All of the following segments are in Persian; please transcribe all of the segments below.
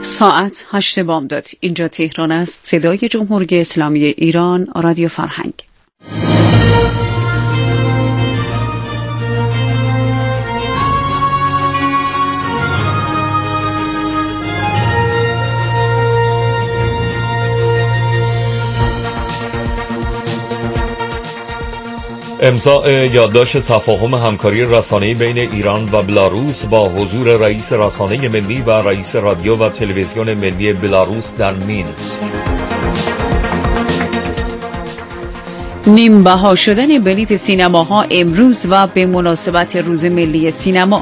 ساعت 8 بامداد. اینجا تهران است. صدای جمهوری اسلامی ایران، رادیو فرهنگ. امضاء یادداشت تفاهم همکاری رسانه‌ای بین ایران و بلاروس با حضور رئیس رسانه ملی و رئیس رادیو و تلویزیون ملی بلاروس در مینسک. نیم بها شدن بلیت سینماها امروز و به مناسبت روز ملی سینما.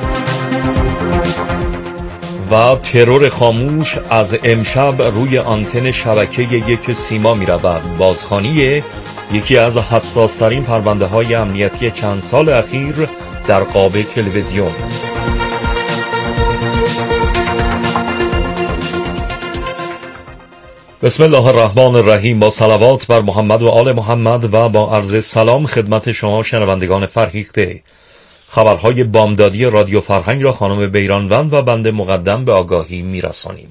و ترور خاموش از امشب روی آنتن شبکه یک سیما می رود. بازخوانی یکی از حساس‌ترین پرونده‌های امنیتی چند سال اخیر در قاب تلویزیون. بسم الله الرحمن الرحیم. با صلوات بر محمد و آل محمد و با عرض سلام خدمت شما شنوندگان فرهیخته. خبرهای بامدادی رادیو فرهنگ را خانم بیرانوند و بنده مقدم به آگاهی می‌رسانیم.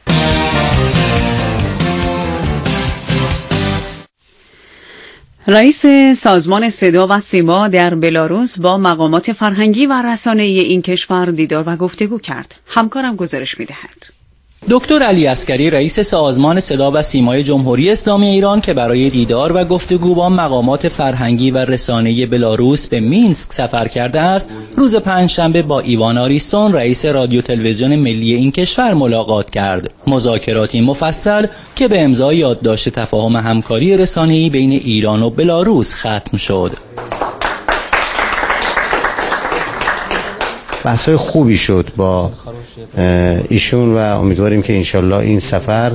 رئیس سازمان صدا و سیما در بلاروس با مقامات فرهنگی و رسانه‌ای این کشور دیدار و گفتگو کرد. همکارم گزارش می‌دهد. دکتر علی عسکری رئیس سازمان صدا و سیمای جمهوری اسلامی ایران که برای دیدار و گفتگو با مقامات فرهنگی و رسانه‌ای بلاروس به مینسک سفر کرده است، روز پنجشنبه با ایوان آریستون رئیس رادیو تلویزیون ملی این کشور ملاقات کرد. مذاکراتی مفصل که به امضای یادداشت تفاهم همکاری رسانه‌ای بین ایران و بلاروس ختم شد. بحث‌های خوبی شد با ایشون و امیدواریم که انشالله این سفر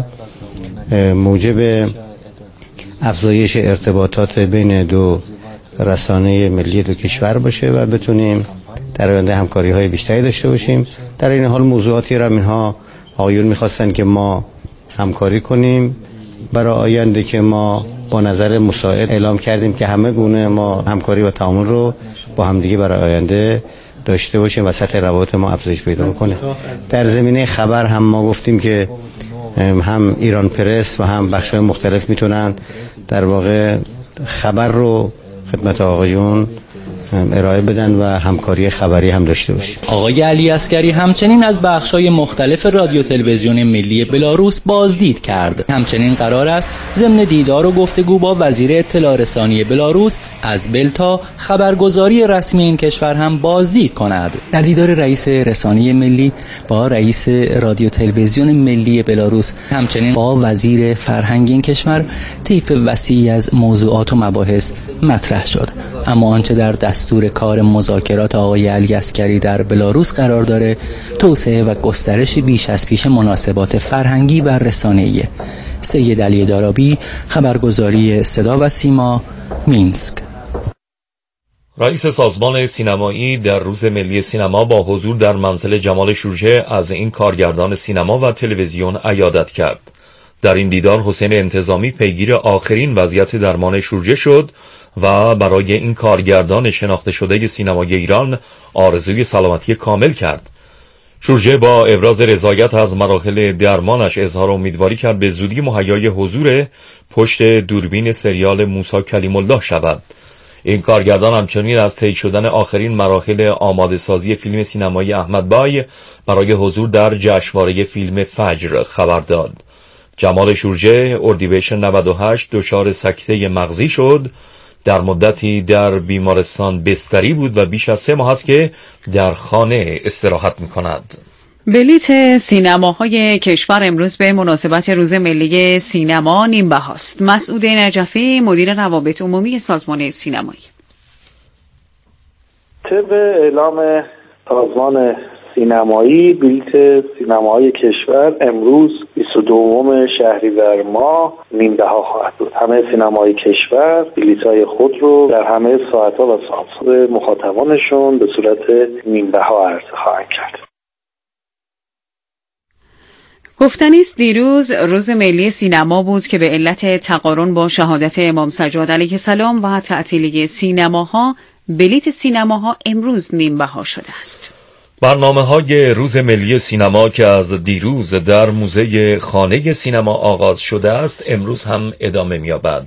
موجب افزایش ارتباطات بین دو رسانه ملی دو کشور باشه و بتونیم در آینده همکاری‌های بیشتری داشته باشیم. در این حال موضوعاتی را اینها آقایون می‌خواستن که ما همکاری کنیم برای آینده که ما با نظر مساعد اعلام کردیم که همه گونه ما همکاری و تعامل رو با همدیگه برای آینده داشته باشیم و سطح روابط ما افزایش پیدا کنه. در زمینه خبر هم ما گفتیم که هم ایران پرس و هم بخش‌های مختلف میتونن در واقع خبر رو خدمت آقایون ارائه بدن و همکاری خبری هم داشته باشیم. آقای علی عسکری همچنین از بخش‌های مختلف رادیو تلویزیون ملی بلاروس بازدید کرد. همچنین قرار است ضمن دیدار و گفتگو با وزیر اطلاع رسانی بلاروس از بلتا خبرگزاری رسمی این کشور هم بازدید کند. در دیدار رئیس رسانه ملی با رئیس رادیو تلویزیون ملی بلاروس همچنین با وزیر فرهنگ این کشور طیف وسیعی از موضوعات و مباحث مطرح شد. اما آنچه در دستور کار مذاکرات آقای علی عسکری در بلاروس قرار داره توسعه و گسترش بیش از پیش مناسبات فرهنگی و رسانه‌ای. سید علی دارابی، خبرگزاری صدا و سیما، مینسک. رئیس سازمان سینمایی در روز ملی سینما با حضور در منزل جمال شورژه از این کارگردان سینما و تلویزیون عیادت کرد. در این دیدار حسین انتظامی پیگیر آخرین وضعیت درمان شورژه شد و برای این کارگردان شناخته شده سینمای ایران آرزوی سلامتی کامل کرد. شورژه با ابراز رضایت از مراحل درمانش اظهار امیدواری کرد به زودی مهیای حضور پشت دوربین سریال موسی کلیم الله شود. این کارگردان همچنین از طی شدن آخرین مراحل آماده سازی فیلم سینمایی احمد بای برای حضور در جشنواره فیلم فجر خبر داد. جمال شورژه اردیبهشت 98 دچار سکته مغزی شد. در مدتی در بیمارستان بستری بود و بیش از 3 ماه است که در خانه استراحت می‌کند. بلیت سینماهای کشور امروز به مناسبت روز ملی سینما نیم بهاست. مسعود نجفی مدیر روابط عمومی سازمان سینمایی: طبق اعلام سازمان سینمایی بلیت سینماهای کشور امروز 22 شهریور ماه نیم بها خواهد بود. همه سینماهای کشور بلیط‌های خود رو در همه ساعت‌ها و ساعات مخاطبانشون به صورت نیم بها عرضه خواهند کرد. گفتنی است دیروز روز ملی سینما بود که به علت تقارن با شهادت امام سجاد علیه السلام و تعطیلی سینماها بلیت سینماها امروز نیم بها شده است. برنامه‌های روز ملی سینما که از دیروز در موزه خانه سینما آغاز شده است امروز هم ادامه می‌یابد.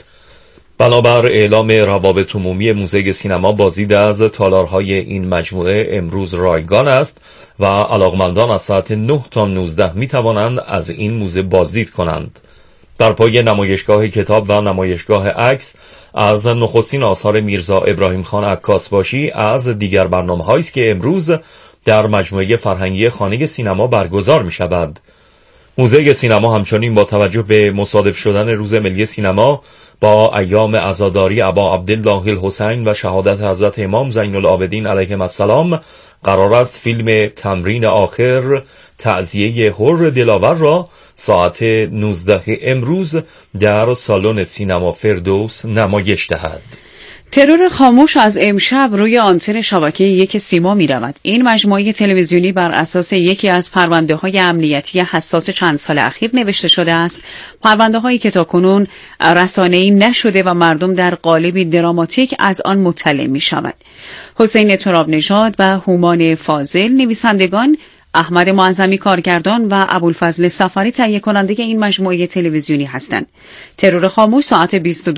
بنابر اعلام روابط عمومی موزه سینما بازدید از تالارهای این مجموعه امروز رایگان است و علاقمندان از ساعت 9 تا 19 می‌توانند از این موزه بازدید کنند. در پای نمایشگاه کتاب و نمایشگاه عکس از نخستین آثار میرزا ابراهیم خان عکاسباشی از دیگر برنامه‌هایی است که امروز در مجموعه فرهنگی خانه سینما برگزار می‌شود. موزه سینما همچنین با توجه به مصادف شدن روز ملی سینما با ایام عزاداری ابا عبدالله الحسین و شهادت حضرت امام زین العابدین علیهم السلام قرار است فیلم تمرین آخر تعزیه حر دلاور را ساعت 19 امروز در سالن سینما فردوس نمایش دهد. ترور خاموش از امشب روی آنتن شبکه یک سیما می رود. این مجموعه تلویزیونی بر اساس یکی از پرونده های امنیتی حساس چند سال اخیر نوشته شده است. پرونده هایی که تاکنون رسانه‌ای نشده و مردم در قالبی دراماتیک از آن مطلع می شود. حسین ترابنژاد و هومان فاضل نویسندگان، احمد معظمی کارگردان و ابوالفضل سفری تهیه کننده این مجموعه تلویزیونی هستند. ترور خاموش ساعت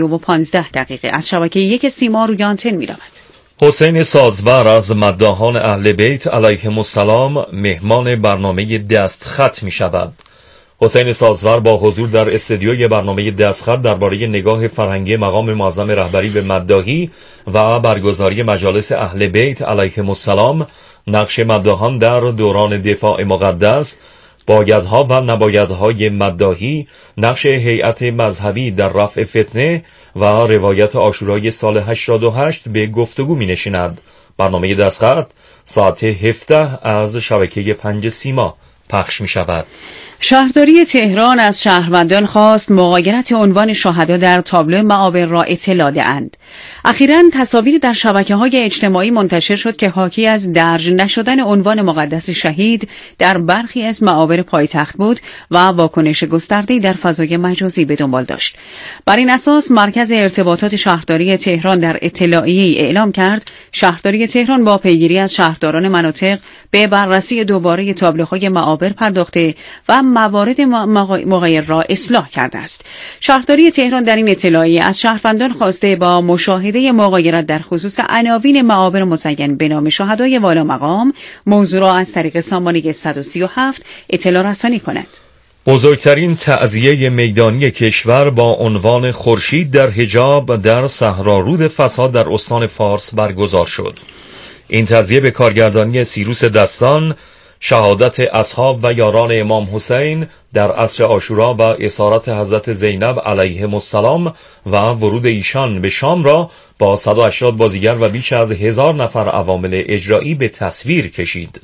22:15 از شبکه یک سیما روی آنتن می رود. حسین سازور از مداحان اهل بیت علیهم السلام مهمان برنامه دستخط می شود. حسین سازور با حضور در استودیوی برنامه دستخط درباره نگاه فرهنگی مقام معظم رهبری به مداحی و برگزاری مجالس اهل بیت علیهم السلام، نقش مداحان در دوران دفاع مقدس، بایدها و نبایدهای مداحی، نقش هیئت مذهبی در رفع فتنه و روایت عاشورای سال 88 به گفتگو می نشیند. برنامه دستخط ساعت 17 از شبکه 5 سیما پخش می شود. شهرداری تهران از شهروندان خواست مغایرت عنوان شهدا در تابلو معابر را اطلاع دهند. اخیراً تصاویر در شبکه‌های اجتماعی منتشر شد که حاکی از درج نشدن عنوان مقدس شهید در برخی از معابر پایتخت بود و واکنش گسترده‌ای در فضای مجازی به دنبال داشت. بر این اساس مرکز ارتباطات شهرداری تهران در اطلاعیه‌ای اعلام کرد شهرداری تهران با پیگیری از شهرداران مناطق به بررسی دوباره تابلوهای معابر پرداخته و موارد مغایر را اصلاح کرده است. شهرداری تهران در این اطلاعیه از شهروندان خواسته با مشاهده مغایرت در خصوص عناوین معابر مزین به نام شهدای والا مقام موضوع را از طریق سامانه 137 اطلاع رسانی کند. بزرگترین تعزیه میدانی کشور با عنوان خورشید در حجاب در صحرارود فساد در استان فارس برگزار شد. این تعزیه به کارگردانی سیروس دستان، شهادت اصحاب و یاران امام حسین در عصر عاشورا و اسارت حضرت زینب علیهم السلام و ورود ایشان به شام را با 180 بازیگر و بیش از 1000 نفر عوامل اجرایی به تصویر کشید.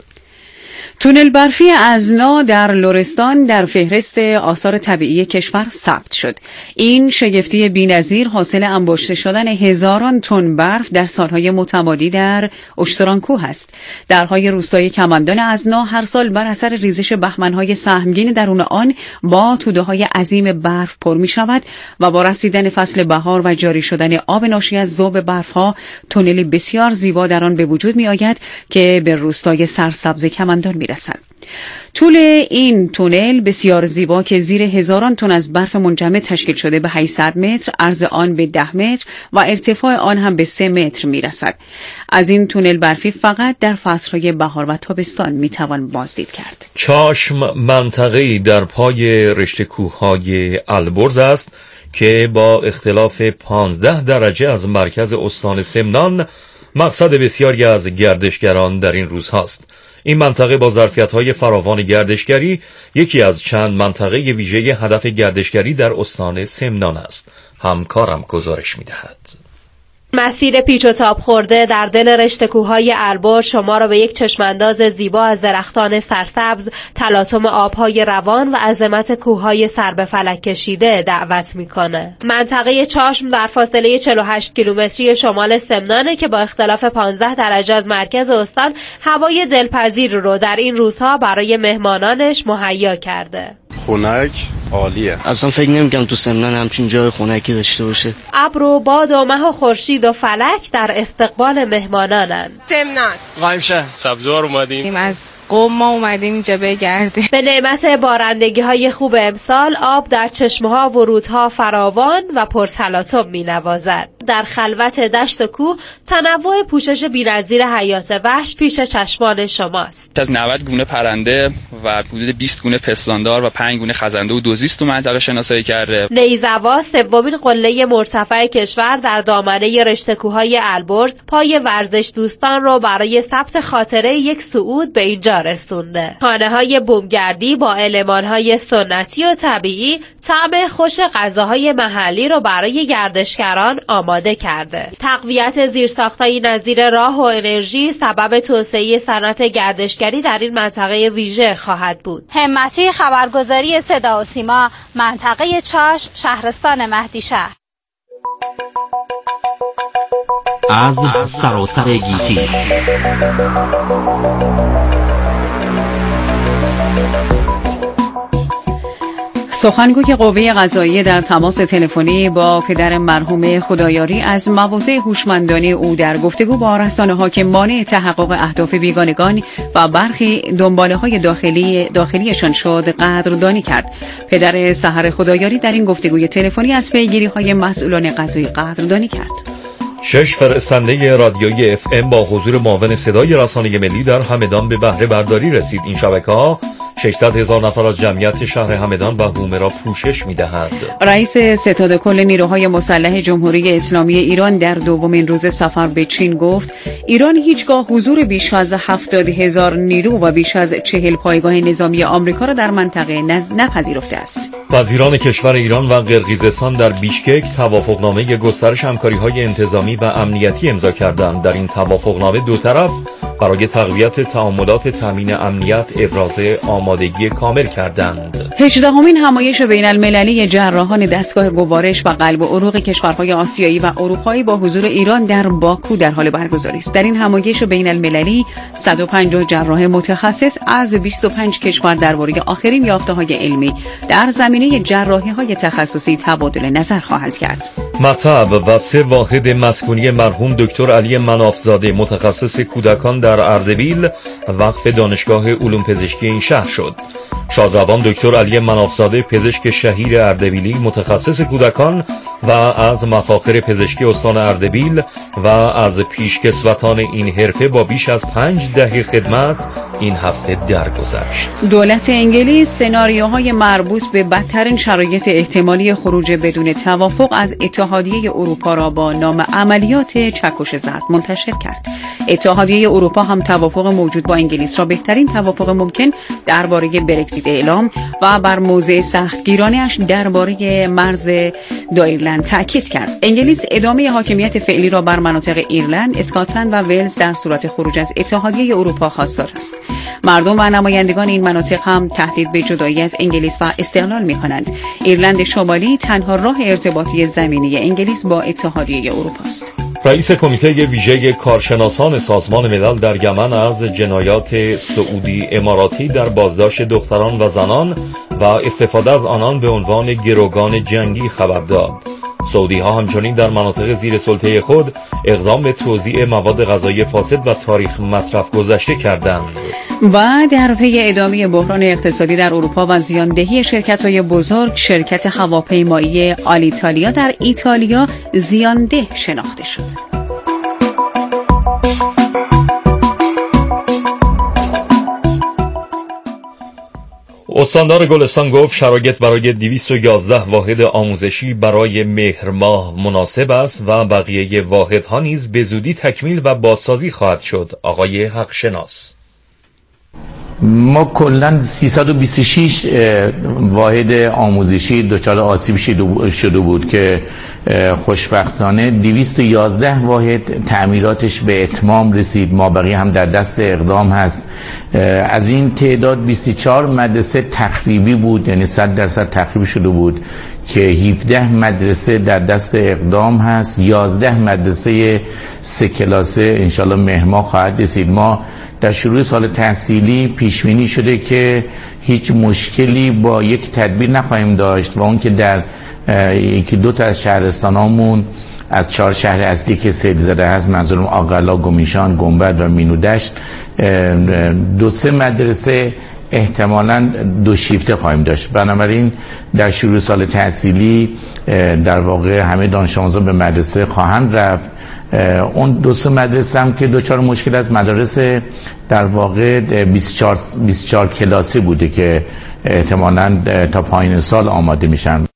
تونل برفی ازنا در لرستان در فهرست آثار طبیعی کشور ثبت شد. این شگفتی بی‌نظیر حاصل انباشته شدن هزاران تن برف در سالهای متمادی در اشترانکوه است. درهای روستای کماندان ازنا هر سال بر اثر ریزش بهمن‌های سهمگین درون آن با توده‌های عظیم برف پر می‌شود و با رسیدن فصل بهار و جاری شدن آب ناشی از ذوب برف‌ها تونلی بسیار زیبا در آن به وجود می‌آید که به روستای سرسبز کماندان می‌رسد. طول این تونل بسیار زیبا که زیر هزاران تن از برف منجمد تشکیل شده به 800 متر، عرض آن به 10 متر و ارتفاع آن هم به 3 متر میرسد. از این تونل برفی فقط در فصلهای بهار و تابستان میتوان بازدید کرد. چاشم منطقه‌ای در پای رشته کوههای البرز است که با اختلاف 15 درجه از مرکز استان سمنان مقصد بسیاری از گردشگران در این روزهاست. این منطقه با ظرفیت‌های فراوان گردشگری یکی از چند منطقه ویژه هدف گردشگری در استان سمنان است. همکارم گزارش می‌دهد. مسیر پیچ و تاب خورده در دل رشته کوههای البرز شما را به یک چشمانداز زیبا از درختان سرسبز، تلاطم آبهای روان و عظمت کوههای سر به فلک کشیده دعوت میکنه. منطقه چاشم در فاصله 48 کیلومتری شمال سمنانه که با اختلاف 15 درجه از مرکز استان هوای دلپذیر رو در این روزها برای مهمانانش مهیا کرده. خنک عالیه. اصلا فکر نمی‌کنم تو سمنان همچین جای خنکی داشته باشه. ابر و باد و مه و خورشید امید و فلک در استقبال مهمانانند. تمنان قائمشهر سبزوار اومدیم، از قم ما اومدیم اینجا بگردیم. به نعمت بارندگی‌های خوب امسال آب در چشمه‌ها و رودها فراوان و پرتلاطم می‌نوازد. در خلوت دشت و کوه تنوع پوشش بی‌نظیر حیات وحش پیش چشمان شماست. از 90 گونه پرنده و حدود 20 گونه پستاندار و 5 گونه خزنده و دوزیست تو منطقه شناسایی کرده. نیزوا سومین قله مرتفع کشور در دامنه رشته کوههای البرز پای ورزش دوستان رو برای ثبت خاطره یک صعود به اینجا رسونده. خانه‌های بومگردی با المان‌های سنتی و طبیعی طعم خوش غذاهای محلی رو برای گردشگران آماده کرده. تقویت زیرساخت‌های نظیر راه و انرژی سبب توسعه صنعت گردشگری در این منطقه ویژه خواهد بود. همتی، خبرگزاری صدا و سیما، منطقه چشم، شهرستان مهدیشهر. از سراسر گیتی سخنگوی قوه قضاییه در تماس تلفنی با پدر مرحوم خدایاری از مواضع هوشمندانه او در گفتگو با رسانه‌ها که مانع تحقق اهداف بیگانگان و برخی دنباله‌های داخلیشان شد قدردانی کرد. پدر سحر خدایاری در این گفتگوی تلفنی از پیگیری‌های مسئولان قضایی قدردانی کرد. 6 فرستنده رادیویی FM با حضور معاون صدای رسانه ملی در همدان به بهره برداری رسید. این شبکه‌ها 600,000 نفر از جمعیت شهر همدان و حومه را پوشش می‌دهند. رئیس ستاد کل نیروهای مسلح جمهوری اسلامی ایران در دومین روز سفر به چین گفت ایران هیچگاه حضور بیش از 70,000 نیرو و بیش از 40 پایگاه نظامی آمریکا را در منطقه نپذیرفته است. وزیران کشور ایران و قرقیزستان در بیشکک توافقنامه گسترش همکاری‌های انتظامی و امنیتی امضا کردند. در این توافقنامه دو طرف برای تقویت تعاملات تامین امنیت ابراز آمادگی کامل کردند. 18مین همایش بین المللی جراحان دستگاه گوارش و قلب و عروق کشورهای آسیایی و اروپایی با حضور ایران در باکو در حال برگزاری است. در این همایش بین المللی 150 جراح متخصص از 25 کشور درباره آخرین یافته‌های علمی در زمینه جراحی‌های تخصصی تبادل نظر خواهند کرد. مطب و 3 واحد مسکونی مرحوم دکتر علی منافزاده متخصص کودکان در اردبیل وقف دانشگاه علوم پزشکی این شهر شد. شادروان دکتر علی منافزاده پزشک شهیر اردبیلی متخصص کودکان و از مفاخر پزشکی استان اردبیل و از پیشکسوتان این حرفه با بیش از 5 دهه خدمت این هفته درگذشت. دولت انگلیس سناریوهای مربوط به بدترین شرایط احتمالی خروج بدون توافق از اتحادیه اروپا را با نام عملیات چکش زرد منتشر کرد. اتحادیه اروپا هم توافق موجود با انگلیس را بهترین توافق ممکن درباره برگزیت اعلام و بر موضع سختگیرانه‌اش درباره مرز دایرلند تاکید کرد. انگلیس ادامه حاکمیت فعلی را بر مناطق ایرلند، اسکاتلند و ولز در صورت خروج از اتحادیه اروپا خواستار است. مردم و نمایندگان این مناطق هم تهدید به جدایی از انگلیس و استقلال می‌کنند. ایرلند شمالی تنها راه ارتباطی زمینی انگلیس با اتحادیه اروپا است. رئیس کمیته ویژه کارشناسان سازمان ملل در یمن از جنایات سعودی اماراتی در بازداشت دختران و زنان و استفاده از آنان به عنوان گروگان جنگی خبر داد. سعودی ها همچنین در مناطق زیر سلطه خود اقدام به توزیع مواد غذایی فاسد و تاریخ مصرف گذشته کردند. و در پی ادامه بحران اقتصادی در اروپا و زیاندهی شرکت‌های بزرگ، شرکت هواپیمایی آلیتالیا در ایتالیا زیانده شناخته شد. استاندار گلستان گفت شرایط برای 211 واحد آموزشی برای مهر ماه مناسب است و بقیه واحدها نیز به زودی تکمیل و بازسازی خواهد شد. آقای حقشناس: ما کلاً 326 واحد آموزشی دچار آسیب شده بود که خوشبختانه 211 واحد تعمیراتش به اتمام رسید. ما بقیه هم در دست اقدام هست. از این تعداد 24 مدرسه تخریبی بود، یعنی 100% تخریب شده بود که 17 مدرسه در دست اقدام هست. 11 مدرسه 3 کلاسه انشالله مهر ماه خواهد رسید. ما در شروع سال تحصیلی پیشبینی شده که هیچ مشکلی با یک تدبیر نخواهیم داشت و اون که در یکی دو تا از شهرستانامون از 4 شهر اصلی که سیل زده هست، منظورم آقلا، گمیشان، گنبد و مینودشت، 2-3 مدرسه احتمالاً 2 شیفته خواهیم داشت. بنابراین در شروع سال تحصیلی در واقع همه دانش آموزان به مدرسه خواهند رفت. اون 2-3 مدرسه هم که دوچار مشکل از مدارس در واقع 24 کلاسی بوده که احتمالاً تا پایان سال آماده میشن.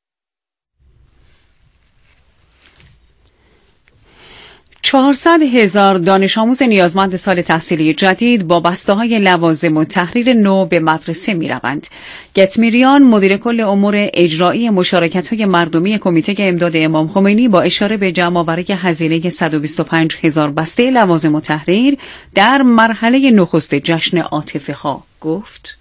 400,000 دانش آموز نیازمند سال تحصیلی جدید با بسته‌های لوازم و تحریر نو به مدرسه می‌روند. گتمیریان، مدیر کل امور اجرایی مشارکت‌های مردمی کمیته امداد امام خمینی، با اشاره به جمع‌آوری هزینه 125,000 بسته لوازم و تحریر در مرحله نخست جشن عاطفه‌ها گفت: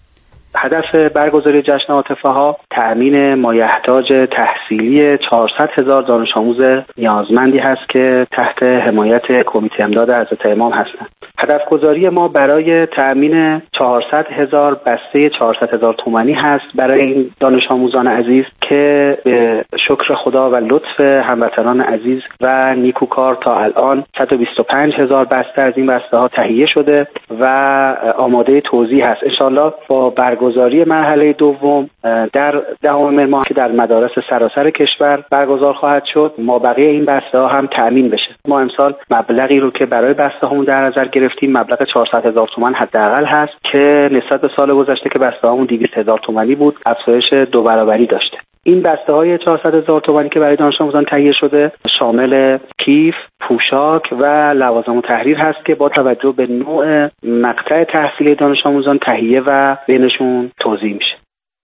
هدف برگزاری جشن عاطفه‌ها تأمین مایحتاج تحصیلی 400,000 دانش آموز نیازمندی هست که تحت حمایت کمیته امداد حضرت امام هستند. هدف گذاری ما برای تأمین 400,000 بسته 400,000 تومانی هست برای این دانش آموزان عزیز که به شکر خدا و لطف هموطنان عزیز و نیکوکار تا الان 125,000 بسته از این بسته ها تهیه شده و آماده توزیع هست. انشالله با برگزاری مرحله دوم در 10 ماه که در مدارس سراسر کشور برگزار خواهد شد، مابقی این بسته ها هم تأمین بشه. ما امسال مبلغی رو که برای بسته هامون در نظر گرفتیم مبلغ 400,000 تومان حداقل هست که نسبت به سال گذشته که بسته هامون 200,000 تومانی بود افزایش 2 برابری داشته. این بسته های 400,000 تومانی که برای دانش آموزان تهیه شده شامل کیف، پوشاک و لوازم و تحریر هست که با توجه به نوع مقطع تحصیلی دانش آموزان تهیه و بینشون توزیع میشه.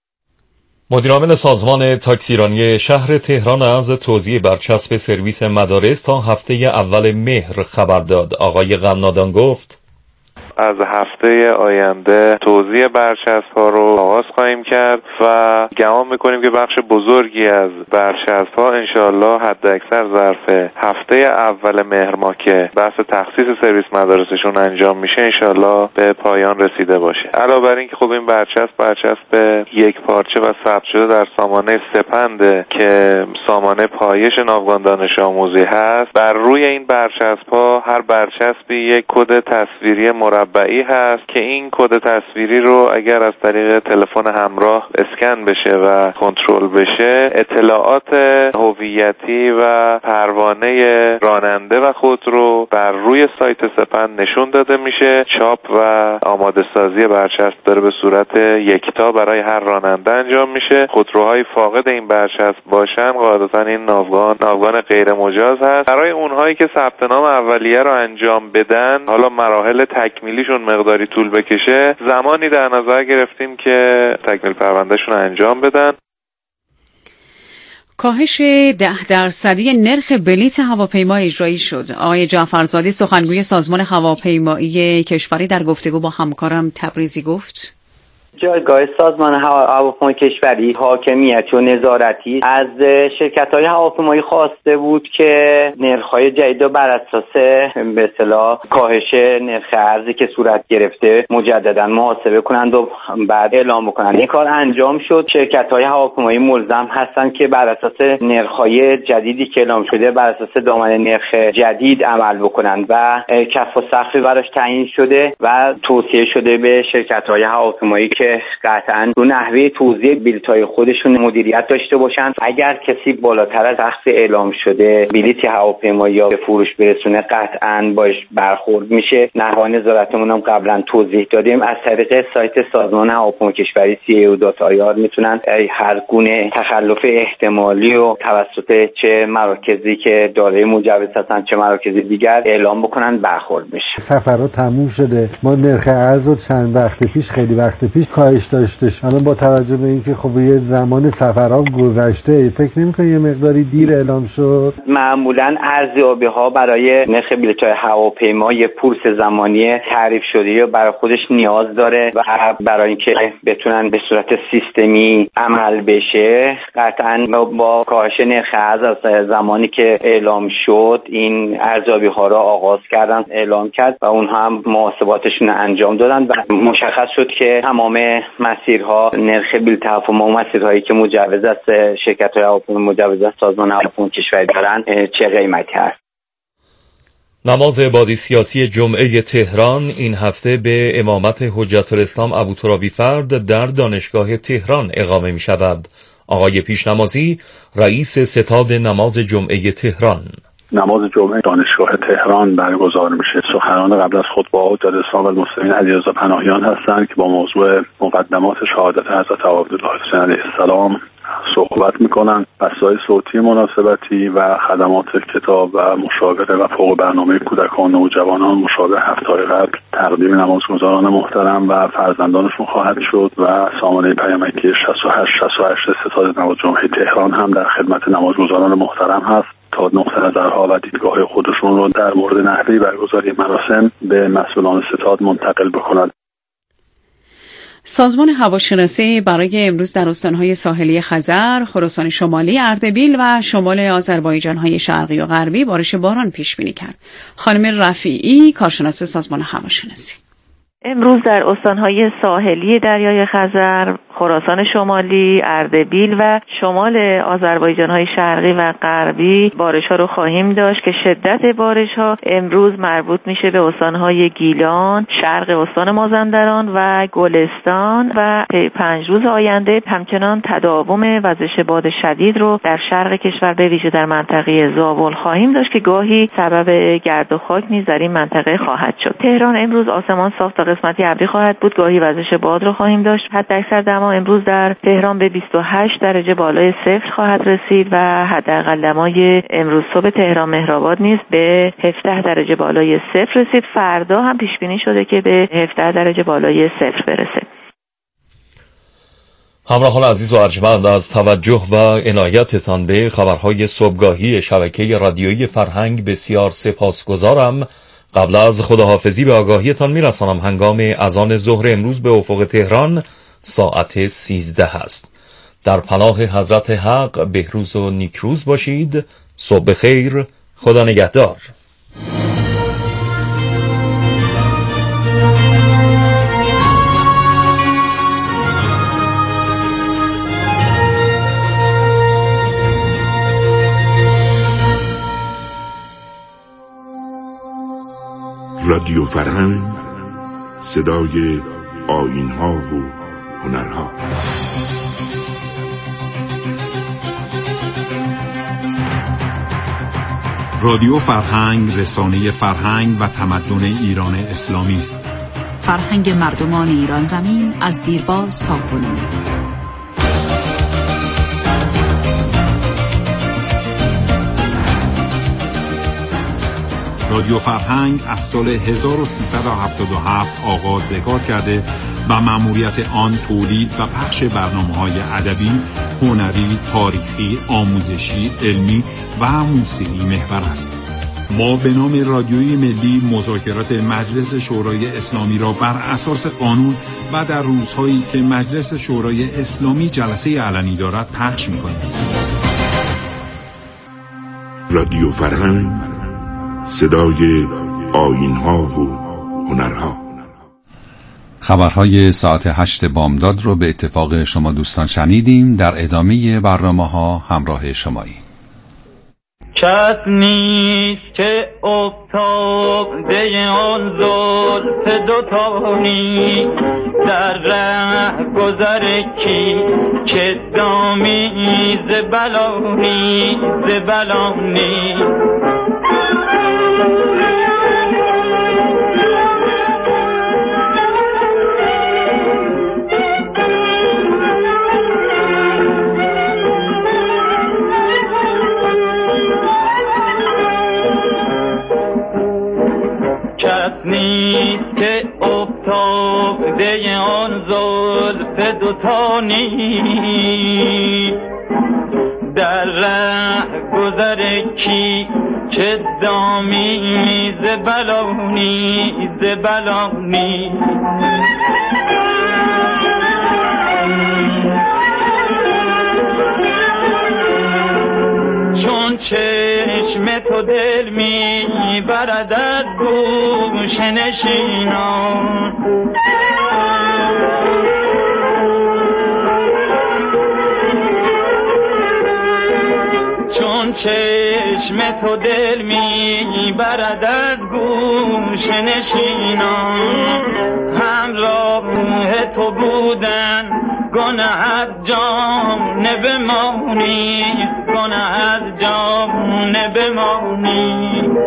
مدیرعامل سازمان تاکسیرانی شهر تهران از توزیع برچسب سرویس مدارس تا هفته اول مهر خبر داد. آقای قنادان گفت: از هفته آینده توزیع برچسب‌ها رو آغاز خواهیم کرد و گمان می‌کنیم که بخش بزرگی از برچسب‌ها انشالله حداکثر ظرف هفته اول مهر ماه که بحث تخصیص سرویس مدارسشون انجام میشه انشالله به پایان رسیده باشه. علاوه بر این که خب این برچسب یک پارچه و ثبت شده در سامانه سپند که سامانه پایش ناوگان دانش آموزی هست، بر روی این برچسب‌ها هر برچسبی یک کد تصویری مربعی هست که این کد تصویری رو اگر از طریق تلفن همراه اسکن بشه و کنترل بشه، اطلاعات هویتی و پروانه راننده و خودرو بر روی سایت سپند نشون داده میشه. چاپ و آماده سازی برچسب داره به صورت یکتا برای هر راننده انجام میشه. خودروهای فاقد این برچسب باشن قاعدتا این ناوگان غیر مجاز هست. برای اونهایی که ثبت نام اولیه رو انجام بدن، حالا مراحل تکمیلیشون مقداری طول بکشه، زمانی در نظر گرفتیم که تکمیل پروندهشون انجام بدن. کاهش 10% نرخ بلیت هواپیما اجرایی شد. آقای جعفرزاده سخنگوی سازمان هواپیمایی کشوری در گفتگو با همکارم تبریزی گفت: جایگاه سازمان هواپیمایی کشوری حاکمیتی و نظارتی از شرکت‌های هواپیمایی خواسته بود که نرخ‌های جدید رو بر اساس به اصطلاح کاهش نرخ ارزی که صورت گرفته مجددا محاسبه کنند و بعد اعلام بکنند. این کار انجام شد. شرکت‌های هواپیمایی ملزم هستند که بر اساس نرخ‌های جدیدی که اعلام شده بر اساس دامنه نرخ جدید عمل بکنند و کف و سقفی براش تعیین شده و توصیه شده به شرکت‌های هواپیمایی که قطعاً رو نحوه توزیع بلیط‌های خودشون مدیریت داشته باشن. اگر کسی بالاتر از سقف اعلام شده بلیط هواپیمایی یا به فروش برسونه قطعاً باش برخورد میشه. نحوه نظارتمون هم قبلا توضیح دادیم. از طریق سایت سازمان هواپیمایی کشوری cau.ir میتونن هر گونه تخلف احتمالی و توسط چه مراکزی که دارای مجوز هستن چه مراکزی دیگر اعلام بکنن برخورد میشه. سفرها تموم شده. ما نرخ ارز رو چند وقت پیش خیلی وقت پیش کاهش داشتش. الان با توجه به اینکه خب یه زمان سفرها گذشته، فکر نمی‌کنی یه مقداری دیر اعلام شد؟ معمولاً ارزیابی‌ها برای نرخ بلیط‌های هواپیما یه پولس زمانی تعریف شده یا برای خودش نیاز داره و برای اینکه بتونن به صورت سیستمی عمل بشه قطعاً با کاهش نرخ ارز از زمانی که اعلام شد این ارزیابی‌ها را آغاز کردن، اعلام کرد و اونها هم محاسباتشون انجام دادن و مشخص شد که تمام مسیرها نرخ بلیط هواپیما و مسیرهایی که مجوز است شرکت‌های هواپیما مجوز است سازمان هواپیما کشوری دارن چه قیمتی هست؟ نماز عبادی سیاسی جمعه تهران این هفته به امامت حجت الاسلام ابوترابی فرد در دانشگاه تهران اقامه می شود. آقای پیشنمازی رئیس ستاد نماز جمعه تهران: نماز جمعه دانشگاه تهران برگزار میشه. سخنان قبل از خطبه حجت الاسلام و المسلمین علیرضا پناهیان هستند که با موضوع مقدمات شهادت حضرت عبدالله حسین علیه السلام صحبت میکنن. بسای صوتی مناسبتی و خدمات کتاب و مشاوره و فوق برنامه کودکان و جوانان مشابه هفته‌های قبل تقدیم نمازگزاران محترم و فرزندانشون خواهد شد و سامانه پیامکی 68 ستاد نماز جمعه تهران هم در خدمت نمازگزاران محترم هست تا نقطه نظرها و دیدگاه خودشون رو در مورد نحوه برگزاری مراسم به مسئولان ستاد منتقل بکنند. سازمان هواشناسی برای امروز در استانهای ساحلی خزر، خراسان شمالی، اردبیل و شمال آذربایجان‌های شرقی و غربی بارش باران پیش بینی کرد. خانم رفیعی، کارشناس سازمان هواشناسی: امروز در استانهای ساحلی دریای خزر، خراسان شمالی، اردبیل و شمال آذربایجان‌های شرقی و غربی بارش‌ها رو خواهیم داشت که شدت بارش‌ها امروز مربوط میشه به استان‌های گیلان، شرق استان مازندران و گلستان و 5 روز آینده همچنان تداوم وزش باد شدید رو در شرق کشور به ویژه در منطقه زابل خواهیم داشت که گاهی سبب گرد و خاک نیز در این منطقه خواهد شد. تهران امروز آسمان صاف تا قسمتی ابری خواهد بود، گاهی وزش باد رو خواهیم داشت. حداکثر دما امروز در تهران به 28 درجه بالای صفر خواهد رسید و حداقل دمای امروز صبح تهران مهرآباد نیز به 17 درجه بالای صفر رسید. فردا هم پیش بینی شده که به 17 درجه بالای صفر برسه. همراهان عزیز و ارجمند، از توجه و عنایتتان به خبرهای صبحگاهی شبکه رادیویی فرهنگ بسیار سپاسگزارم. قبل از خداحافظی به آگاهیتان میرسانم هنگام اذان ظهر امروز به افق تهران ساعت 13 است. در پناه حضرت حق بهروز و نیکروز باشید. صبح خیر. خدا نگهدار. رادیو فرهنگ، صدای آیین‌ها و هنرها. رادیو فرهنگ رسانه فرهنگ و تمدن ایران اسلامی است. فرهنگ مردمان ایران زمین از دیرباز تا کنون. رادیو فرهنگ از سال 1377 آغاز به کار کرده و مأموریت آن تولید و پخش برنامه‌های ادبی، هنری، تاریخی، آموزشی، علمی و موسیقی محور است. ما به نام رادیوی ملی مذاکرات مجلس شورای اسلامی را بر اساس قانون و در روزهایی که مجلس شورای اسلامی جلسه علنی دارد پخش می‌کنیم. رادیو فرهنگ، صدای آیین‌ها و هنرها. خبرهای ساعت 8 بامداد رو به اتفاق شما دوستان شنیدیم. در ادامه برنامه‌ها همراه شمایی. کس نیست که افتاده آن زلف دوتانی در ره گذر کیست که دامی زبلانی زبلانی. کس نیست که افتاده آن زلف دوتانی در ره گذر کی که دامی زبلانی زبلانی. چون چشم تو دل می برد از گوش نشینان چون چشم تو دل میبرد از گوش نشینان، همراه تو بودن گناه از جانب ما نیست، گناه از جانب ما نیست.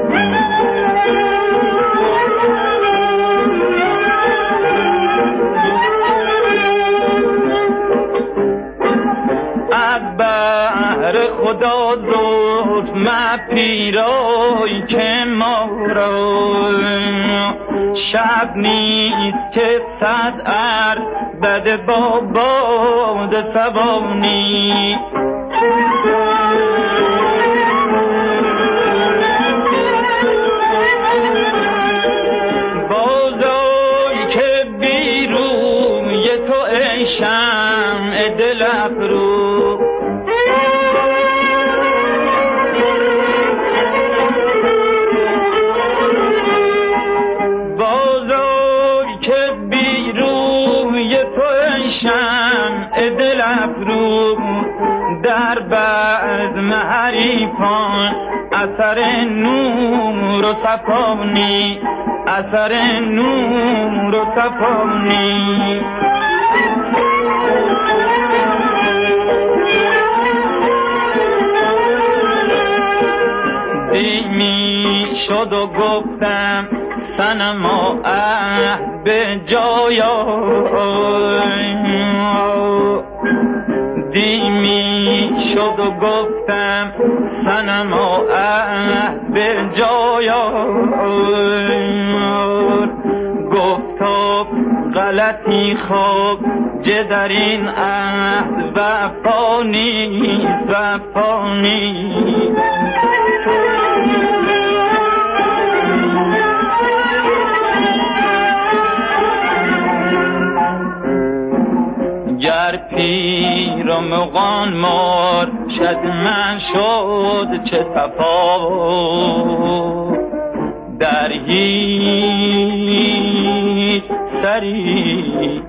از بحر خدا زلف مپیرای که ما را شب نیست که صد عربد با باد سبانی. بازای که بیروی تو ای شمع دل افروز، شمع دل افروز در بزم حریفان، اثر نور و صفانی، اثر نور و صفانی. دیمی شد و گفتم صنما به جایا، دیمی شد و گفتم صنما به جایا، گفتا غلطی خواب جه در این عهد وفا نیست، وفا نیست. گر پیر و مغان مار شد من شد چه تفاوت، در هیچ سری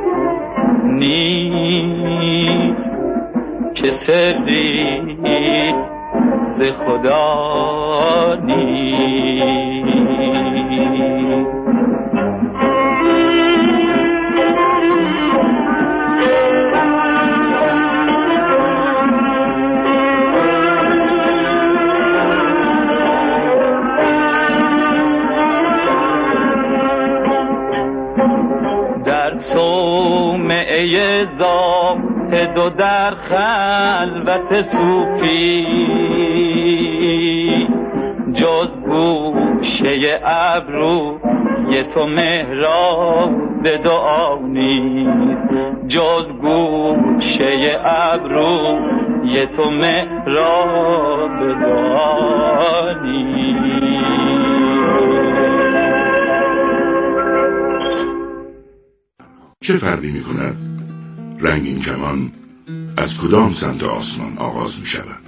نیست که سری ز خدا نیست. صومعه زاهد و در خلوت صوفی، جز گوشه ابروی تو محراب دعا نیست، جز گوشه ابروی تو محراب دعا نیست. چه فرقی می کند رنگین کمان از کدام سمت آسمان آغاز می شود؟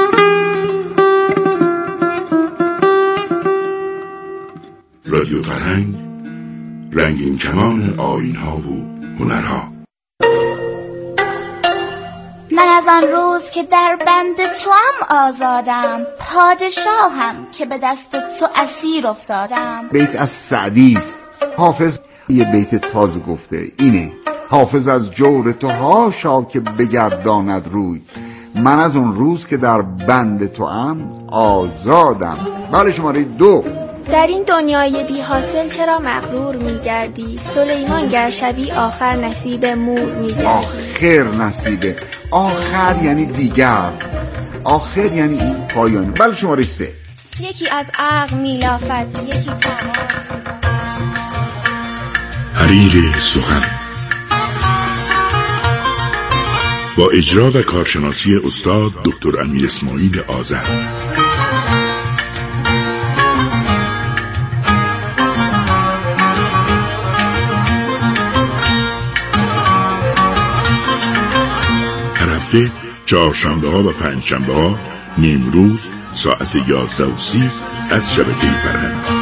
رادیو فرهنگ، رنگین کمان آیین‌ها و هنرها. من از آن روز که در بند توام آزادم، پادشاهم که به دست تو اسیر افتادم. بیت از سعدی است. حافظ یه بیت تازه گفته اینه: حافظ از جور تو هاشا که بگرداند روی، من از اون روز که در بند تو ام آزادم. بله، شماره 2. در این دنیای بی حاصل چرا مغرور می‌گردی؟ سلیمان گر شبی آخر نصیب مور می‌گردی. آخر نصیب، آخر یعنی دیگر، آخر یعنی این پایان. بله، شماره 3. یکی از عقل میلافت، یکی تمام. حریر سخن با اجرا و کارشناسی استاد دکتر امیر اسماعیل آذر. هر هفته چهارشنبه ها و پنجشنبه ها نیمروز ساعت 11:30 از شبکه فرهنگ.